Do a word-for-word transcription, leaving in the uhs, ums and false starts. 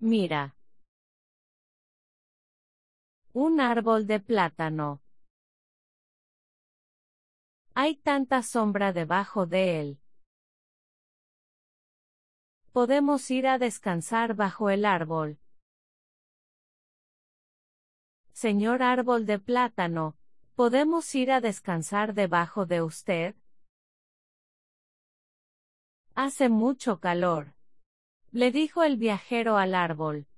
Mira. Un árbol de plátano. Hay tanta sombra debajo de él. Podemos ir a descansar bajo el árbol. Señor árbol de plátano, ¿podemos ir a descansar debajo de usted? Hace mucho calor, le dijo el viajero al árbol.